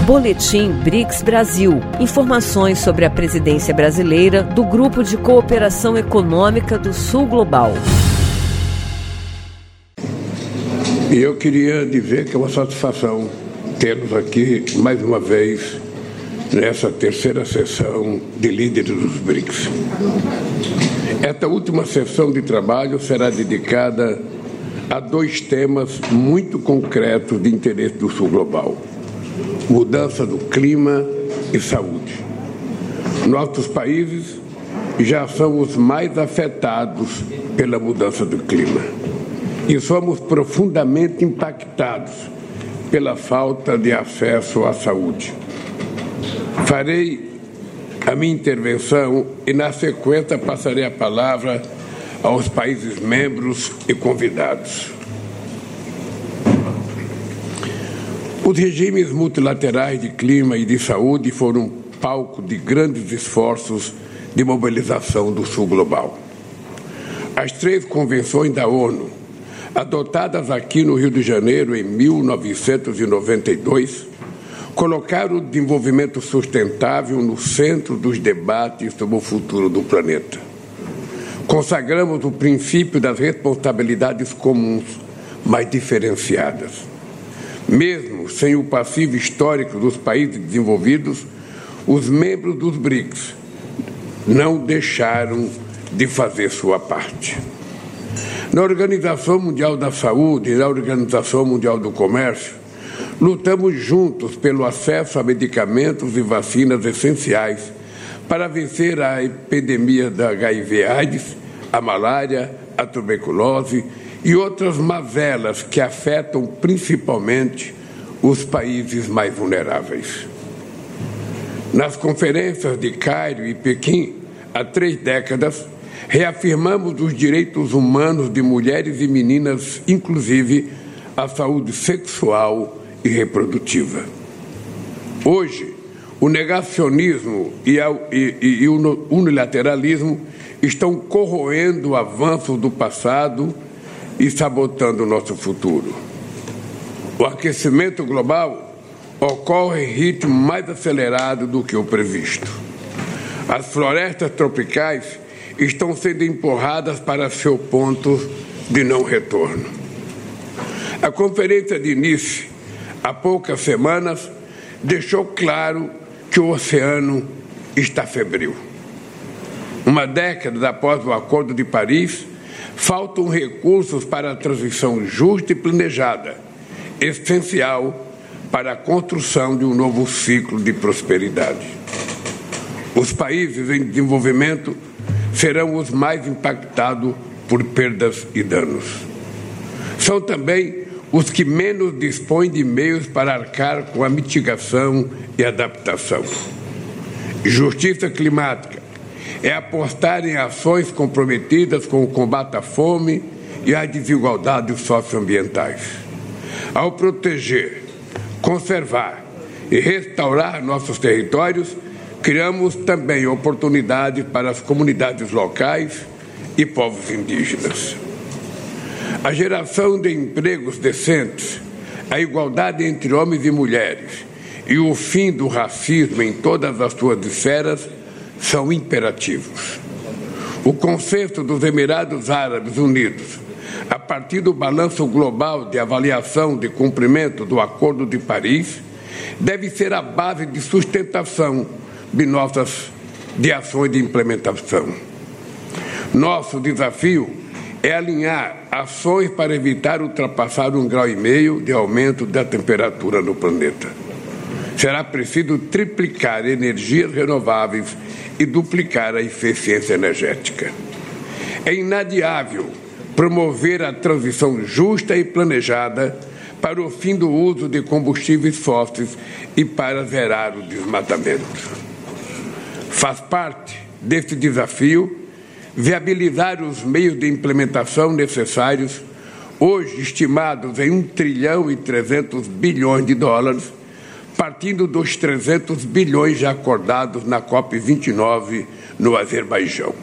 Boletim BRICS Brasil. Informações sobre a presidência brasileira do Grupo de Cooperação Econômica do Sul Global. E eu queria dizer que é uma satisfação tê-los aqui mais uma vez nessa terceira sessão de líderes dos BRICS. Esta última sessão de trabalho será dedicada a dois temas muito concretos de interesse do Sul Global: mudança do clima e saúde. Nossos países já são os mais afetados pela mudança do clima e somos profundamente impactados pela falta de acesso à saúde. Farei a minha intervenção e, na sequência, passarei a palavra aos países membros e convidados. Os regimes multilaterais de clima e de saúde foram palco de grandes esforços de mobilização do Sul Global. As 3 convenções da ONU, adotadas aqui no Rio de Janeiro em 1992, colocaram o desenvolvimento sustentável no centro dos debates sobre o futuro do planeta. Consagramos o princípio das responsabilidades comuns, mas diferenciadas. Mesmo sem o passivo histórico dos países desenvolvidos, os membros dos BRICS não deixaram de fazer sua parte. Na Organização Mundial da Saúde e na Organização Mundial do Comércio, lutamos juntos pelo acesso a medicamentos e vacinas essenciais para vencer a epidemia da HIV/AIDS, a malária, a tuberculose e outras mazelas que afetam principalmente os países mais vulneráveis. Nas conferências de Cairo e Pequim, há 3 décadas, reafirmamos os direitos humanos de mulheres e meninas, inclusive a saúde sexual e reprodutiva. Hoje, o negacionismo e o unilateralismo estão corroendo avanços do passado e sabotando o nosso futuro. O aquecimento global ocorre em ritmo mais acelerado do que o previsto. As florestas tropicais estão sendo empurradas para seu ponto de não retorno. A conferência de Nice, há poucas semanas, deixou claro que o oceano está febril. Uma década após o Acordo de Paris, faltam recursos para a transição justa e planejada, essencial para a construção de um novo ciclo de prosperidade. Os países em desenvolvimento serão os mais impactados por perdas e danos. São também os que menos dispõem de meios para arcar com a mitigação e adaptação. Justiça climática é apostar em ações comprometidas com o combate à fome e às desigualdades socioambientais. Ao proteger, conservar e restaurar nossos territórios, criamos também oportunidades para as comunidades locais e povos indígenas. A geração de empregos decentes, a igualdade entre homens e mulheres e o fim do racismo em todas as suas esferas são imperativos. O consenso dos Emirados Árabes Unidos, a partir do balanço global de avaliação de cumprimento do Acordo de Paris, deve ser a base de sustentação de ações de implementação. Nosso desafio é alinhar ações para evitar ultrapassar 1,5 graus de aumento da temperatura no planeta. Será preciso triplicar energias renováveis e duplicar a eficiência energética. É inadiável promover a transição justa e planejada para o fim do uso de combustíveis fósseis e para zerar o desmatamento. Faz parte desse desafio viabilizar os meios de implementação necessários, hoje estimados em $1,3 trilhão, partindo dos 300 bilhões já acordados na COP29 no Azerbaijão.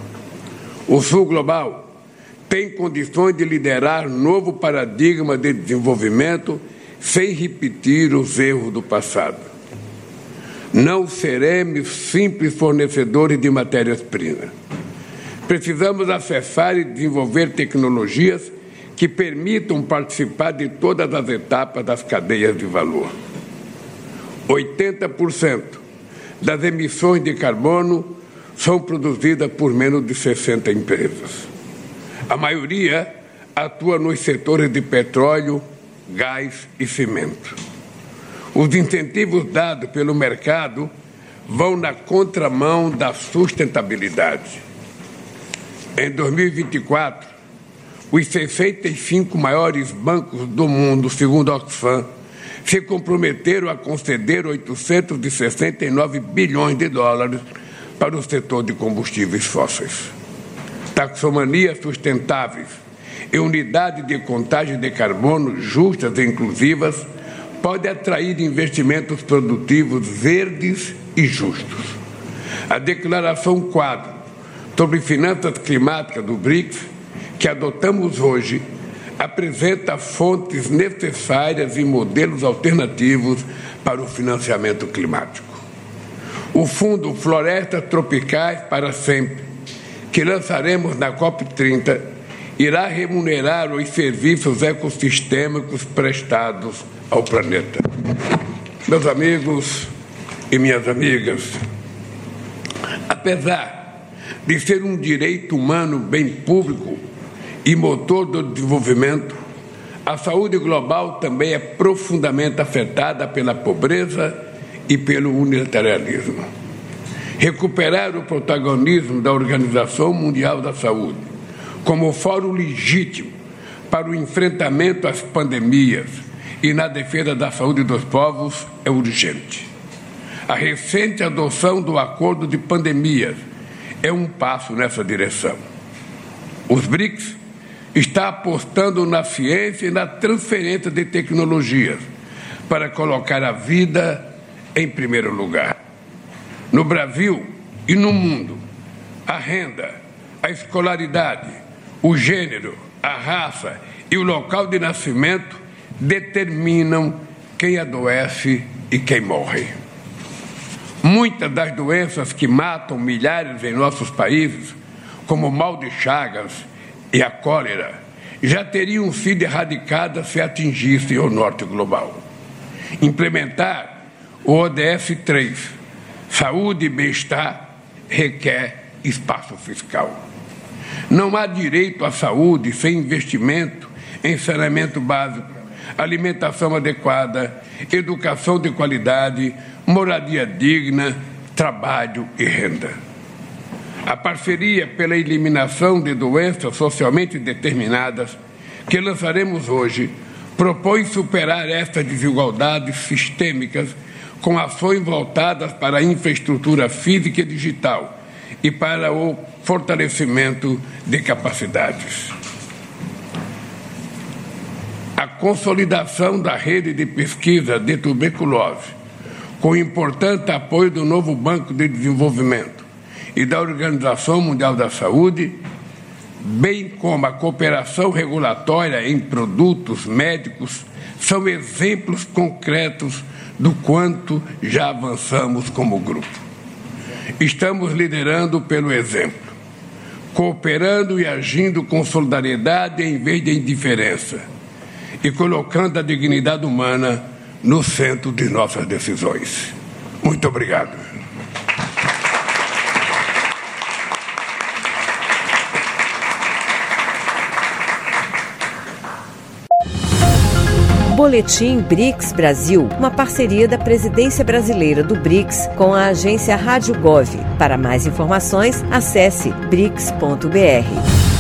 O Sul Global tem condições de liderar novo paradigma de desenvolvimento sem repetir os erros do passado. Não seremos simples fornecedores de matérias-primas. Precisamos acessar e desenvolver tecnologias que permitam participar de todas as etapas das cadeias de valor. 80% das emissões de carbono são produzidas por menos de 60 empresas. A maioria atua nos setores de petróleo, gás e cimento. Os incentivos dados pelo mercado vão na contramão da sustentabilidade. Em 2024, os 65 maiores bancos do mundo, segundo a Oxfam, se comprometeram a conceder 869 bilhões de dólares para o setor de combustíveis fósseis. Taxonomias sustentáveis e unidades de contagem de carbono justas e inclusivas podem atrair investimentos produtivos verdes e justos. A Declaração Quadro sobre Finanças Climáticas do BRICS, que adotamos hoje, apresenta fontes necessárias e modelos alternativos para o financiamento climático. O Fundo Florestas Tropicais para Sempre, que lançaremos na COP30, irá remunerar os serviços ecossistêmicos prestados ao planeta. Meus amigos e minhas amigas, apesar de ser um direito humano bem público e motor do desenvolvimento, a saúde global também é profundamente afetada pela pobreza e pelo unilateralismo. Recuperar o protagonismo da Organização Mundial da Saúde como fórum legítimo para o enfrentamento às pandemias e na defesa da saúde dos povos é urgente. A recente adoção do Acordo de Pandemias é um passo nessa direção. Os BRICS está apostando na ciência e na transferência de tecnologias para colocar a vida em primeiro lugar. No Brasil e no mundo, a renda, a escolaridade, o gênero, a raça e o local de nascimento determinam quem adoece e quem morre. Muitas das doenças que matam milhares em nossos países, como o mal de Chagas e a cólera, já teriam sido erradicadas se atingissem o norte global. Implementar o ODS 3, saúde e bem-estar, requer espaço fiscal. Não há direito à saúde sem investimento em saneamento básico, alimentação adequada, educação de qualidade, moradia digna, trabalho e renda. A parceria pela eliminação de doenças socialmente determinadas, que lançaremos hoje, propõe superar estas desigualdades sistêmicas com ações voltadas para a infraestrutura física e digital e para o fortalecimento de capacidades. A consolidação da rede de pesquisa de tuberculose, com o importante apoio do novo Banco de Desenvolvimento e da Organização Mundial da Saúde, bem como a cooperação regulatória em produtos médicos, são exemplos concretos do quanto já avançamos como grupo. Estamos liderando pelo exemplo, cooperando e agindo com solidariedade em vez de indiferença e colocando a dignidade humana no centro de nossas decisões. Muito obrigado. Boletim BRICS Brasil, uma parceria da Presidência Brasileira do BRICS com a agência Rádio Gov. Para mais informações, acesse brics.br.